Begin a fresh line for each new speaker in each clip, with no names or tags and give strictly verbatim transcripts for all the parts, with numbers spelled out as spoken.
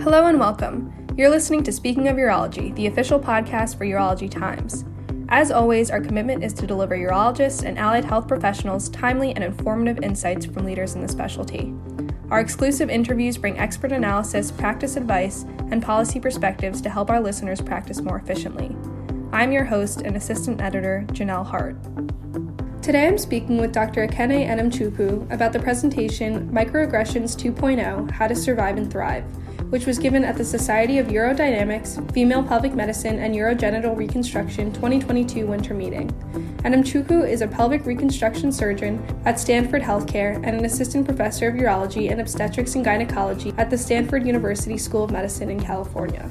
Hello and welcome. You're listening to Speaking of Urology, the official podcast for Urology Times. As always, our commitment is to deliver urologists and allied health professionals timely and informative insights from leaders in the specialty. Our exclusive interviews bring expert analysis, practice advice, and policy perspectives to help our listeners practice more efficiently. I'm your host and assistant editor, Janelle Hart. Today I'm speaking with Doctor Ekene Enumchukwu about the presentation Microaggressions two point oh, How to Survive and Thrive, which was given at the Society of Urodynamics, Female Pelvic Medicine, and Urogenital Reconstruction twenty twenty-two winter meeting. Enumchukwu is a pelvic reconstruction surgeon at Stanford Healthcare and an assistant professor of urology and obstetrics and gynecology at the Stanford University School of Medicine in California.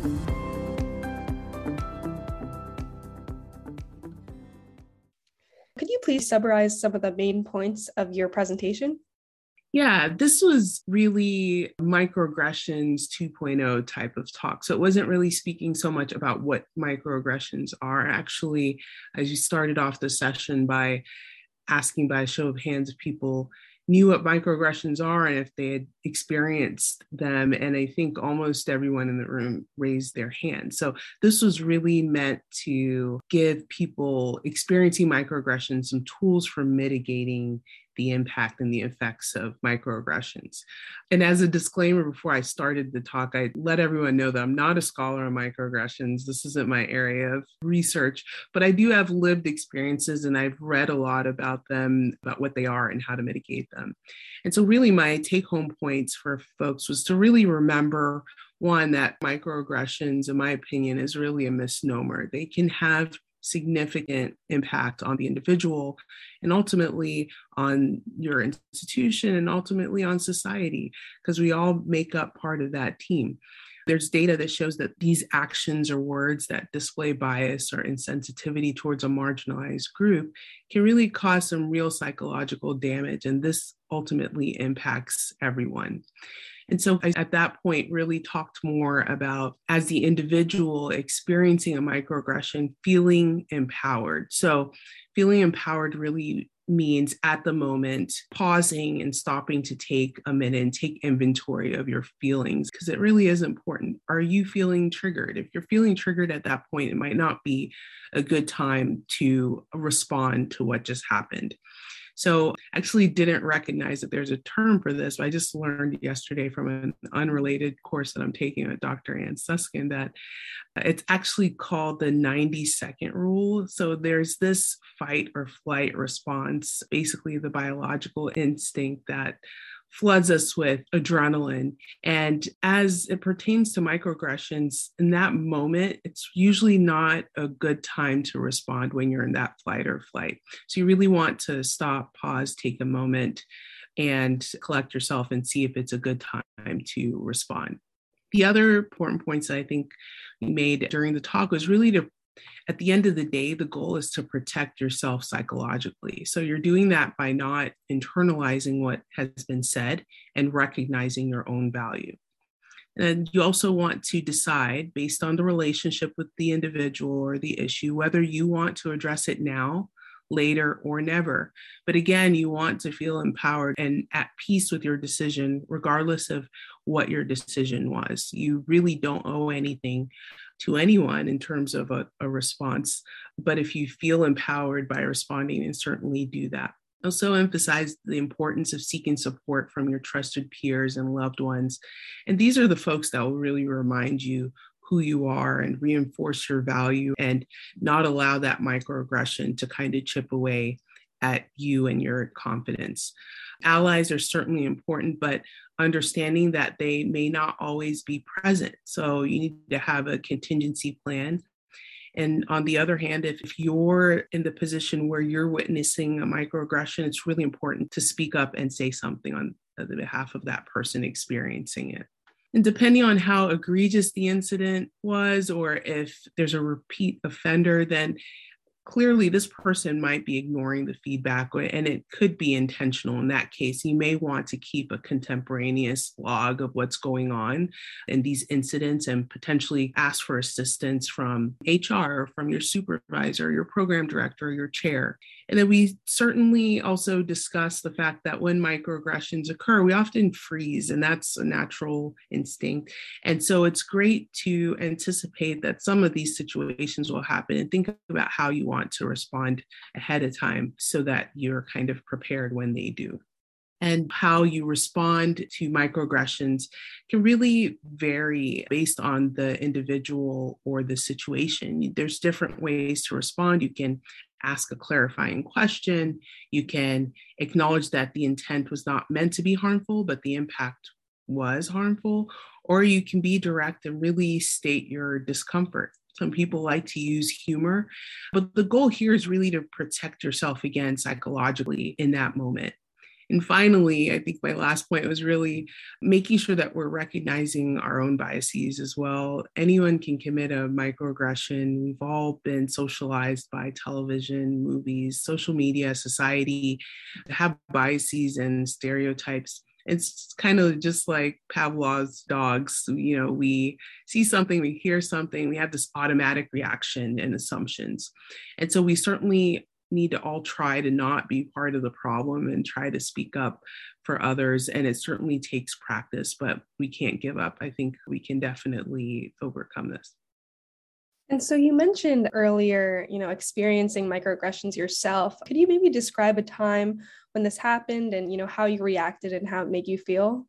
Could you please summarize some of the main points of your presentation?
Yeah, this was really microaggressions two point oh type of talk. So it wasn't really speaking so much about what microaggressions are. Actually, as you started off the session by asking by a show of hands if people knew what microaggressions are and if they had experienced them. And I think almost everyone in the room raised their hand. So this was really meant to give people experiencing microaggressions some tools for mitigating the impact and the effects of microaggressions. And as a disclaimer, before I started the talk, I let everyone know that I'm not a scholar on microaggressions. This isn't my area of research, but I do have lived experiences and I've read a lot about them, about what they are and how to mitigate them. And so really my take-home points for folks was to really remember, one, that microaggressions, in my opinion, is really a misnomer. They can have significant impact on the individual and ultimately on your institution and ultimately on society, because we all make up part of that team. There's data that shows that these actions or words that display bias or insensitivity towards a marginalized group can really cause some real psychological damage, and this ultimately impacts everyone. And so I, at that point, really talked more about, as the individual experiencing a microaggression, feeling empowered. So feeling empowered really means at the moment, pausing and stopping to take a minute and take inventory of your feelings, because it really is important. Are you feeling triggered? If you're feeling triggered at that point, it might not be a good time to respond to what just happened. So actually didn't recognize that there's a term for this, but I just learned yesterday from an unrelated course that I'm taking with Doctor Ann Susskind that it's actually called the ninety second rule. So there's this fight or flight response, basically the biological instinct that floods us with adrenaline. And as it pertains to microaggressions, in that moment, it's usually not a good time to respond when you're in that flight or flight. So you really want to stop, pause, take a moment, and collect yourself and see if it's a good time to respond. The other important points that I think we made during the talk was really to, at the end of the day, the goal is to protect yourself psychologically. So you're doing that by not internalizing what has been said and recognizing your own value. And you also want to decide, based on the relationship with the individual or the issue, whether you want to address it now, later, or never. But again, you want to feel empowered and at peace with your decision, regardless of what your decision was. You really don't owe anything to anyone in terms of a, a response. But if you feel empowered by responding, then certainly do that. Also emphasize the importance of seeking support from your trusted peers and loved ones. And these are the folks that will really remind you who you are and reinforce your value and not allow that microaggression to kind of chip away at you and your confidence. Allies are certainly important, but understanding that they may not always be present. So you need to have a contingency plan. And on the other hand, if, if you're in the position where you're witnessing a microaggression, it's really important to speak up and say something on the behalf of that person experiencing it. And depending on how egregious the incident was, or if there's a repeat offender, then clearly this person might be ignoring the feedback, and it could be intentional. In that case, you may want to keep a contemporaneous log of what's going on in these incidents and potentially ask for assistance from H R, or from your supervisor, your program director, or your chair. And then we certainly also discuss the fact that when microaggressions occur, we often freeze, and that's a natural instinct. And so it's great to anticipate that some of these situations will happen and think about how you want to respond ahead of time so that you're kind of prepared when they do. And how you respond to microaggressions can really vary based on the individual or the situation. There's different ways to respond. You can ask a clarifying question. You can acknowledge that the intent was not meant to be harmful, but the impact was harmful. Or you can be direct and really state your discomfort. Some people like to use humor, but the goal here is really to protect yourself again psychologically in that moment. And finally, I think my last point was really making sure that we're recognizing our own biases as well. Anyone can commit a microaggression. We've all been socialized by television, movies, social media, society to have biases and stereotypes. It's kind of just like Pavlov's dogs. You know, we see something, we hear something, we have this automatic reaction and assumptions. And so we certainly need to all try to not be part of the problem and try to speak up for others. And it certainly takes practice, but we can't give up. I think we can definitely overcome this.
And so you mentioned earlier, you know, experiencing microaggressions yourself. Could you maybe describe a time when this happened and, you know, how you reacted and how it made you feel?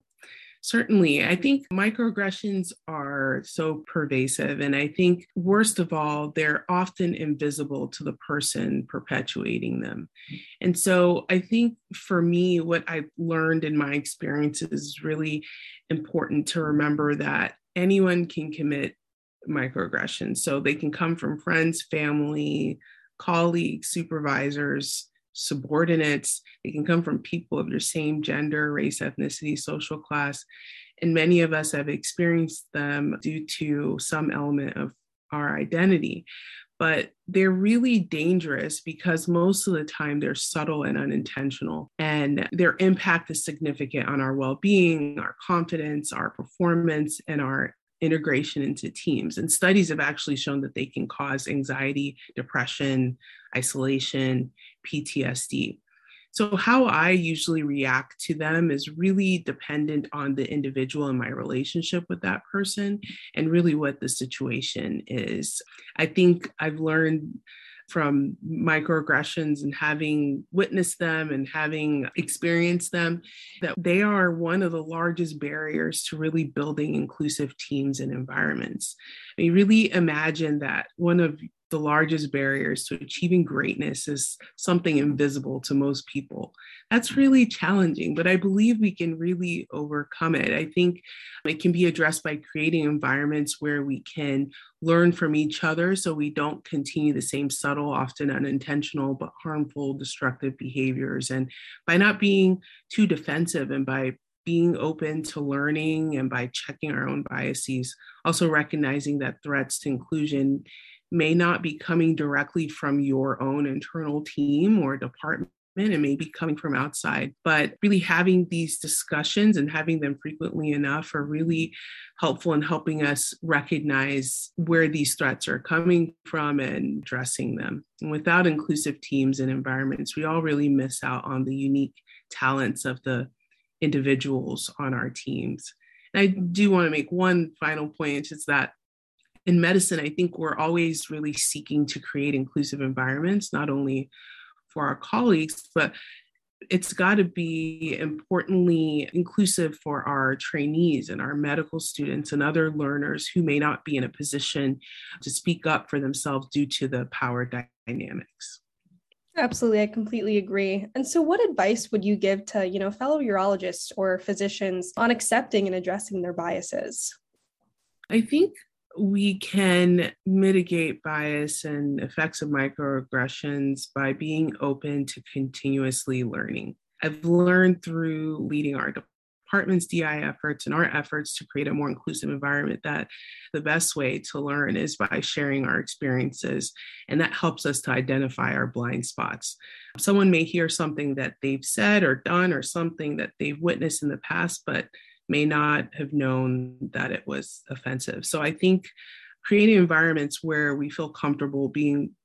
Certainly. I think microaggressions are so pervasive. And I think worst of all, they're often invisible to the person perpetuating them. And so I think for me, what I've learned in my experiences is really important to remember that anyone can commit microaggressions. So they can come from friends, family, colleagues, supervisors, subordinates. They can come from people of your same gender, race, ethnicity, social class. And many of us have experienced them due to some element of our identity. But they're really dangerous because most of the time they're subtle and unintentional, and their impact is significant on our well-being, our confidence, our performance, and our integration into teams. And studies have actually shown that they can cause anxiety, depression, isolation, P T S D. So how I usually react to them is really dependent on the individual and my relationship with that person and really what the situation is. I think I've learned from microaggressions and having witnessed them and having experienced them, that they are one of the largest barriers to really building inclusive teams and environments. I mean, really imagine that one of the largest barriers to achieving greatness is something invisible to most people. That's really challenging, but I believe we can really overcome it. I think it can be addressed by creating environments where we can learn from each other so we don't continue the same subtle, often unintentional, but harmful, destructive behaviors. And by not being too defensive and by being open to learning and by checking our own biases, also recognizing that threats to inclusion may not be coming directly from your own internal team or department. It may be coming from outside, but really having these discussions and having them frequently enough are really helpful in helping us recognize where these threats are coming from and addressing them. And without inclusive teams and environments, we all really miss out on the unique talents of the individuals on our teams. And I do want to make one final point, which is that in medicine, I think we're always really seeking to create inclusive environments, not only for our colleagues, but it's got to be importantly inclusive for our trainees and our medical students and other learners who may not be in a position to speak up for themselves due to the power dynamics.
Absolutely. I completely agree. And so what advice would you give to, you know, fellow urologists or physicians on accepting and addressing their biases?
I think we can mitigate bias and effects of microaggressions by being open to continuously learning. I've learned through leading our department's D I efforts and our efforts to create a more inclusive environment that the best way to learn is by sharing our experiences. And that helps us to identify our blind spots. Someone may hear something that they've said or done or something that they've witnessed in the past, but may not have known that it was offensive. So I think creating environments where we feel comfortable being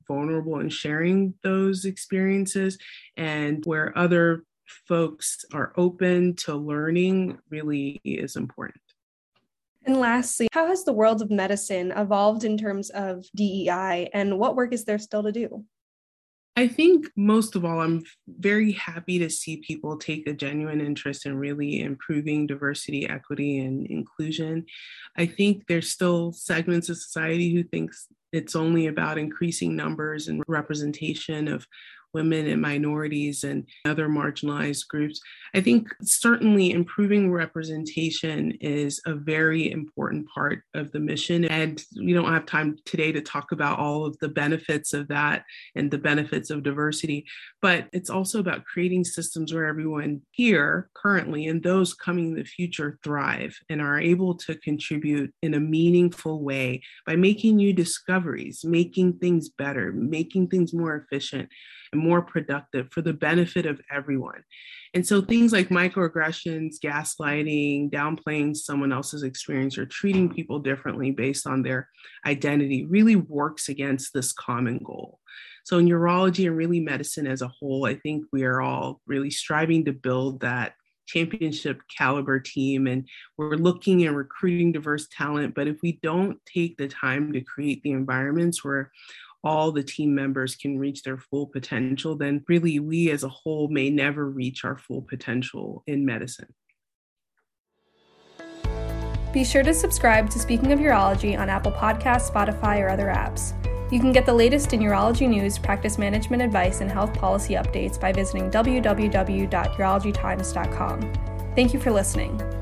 vulnerable in sharing those experiences, and where other folks are open to learning really is important.
And lastly, how has the world of medicine evolved in terms of D E I, and what work is there still to do?
I think most of all, I'm very happy to see people take a genuine interest in really improving diversity, equity, and inclusion. I think there's still segments of society who thinks it's only about increasing numbers and representation of women and minorities and other marginalized groups. I think certainly improving representation is a very important part of the mission. And we don't have time today to talk about all of the benefits of that and the benefits of diversity, but it's also about creating systems where everyone here currently and those coming in the future thrive and are able to contribute in a meaningful way by making new discoveries, making things better, making things more efficient and more productive for the benefit of everyone. And so things like microaggressions, gaslighting, downplaying someone else's experience, or treating people differently based on their identity really works against this common goal. So in urology and really medicine as a whole, I think we are all really striving to build that championship caliber team, and we're looking and recruiting diverse talent. But if we don't take the time to create the environments where all the team members can reach their full potential, then really we as a whole may never reach our full potential in medicine.
Be sure to subscribe to Speaking of Urology on Apple Podcasts, Spotify, or other apps. You can get the latest in urology news, practice management advice, and health policy updates by visiting w w w dot urology times dot com. Thank you for listening.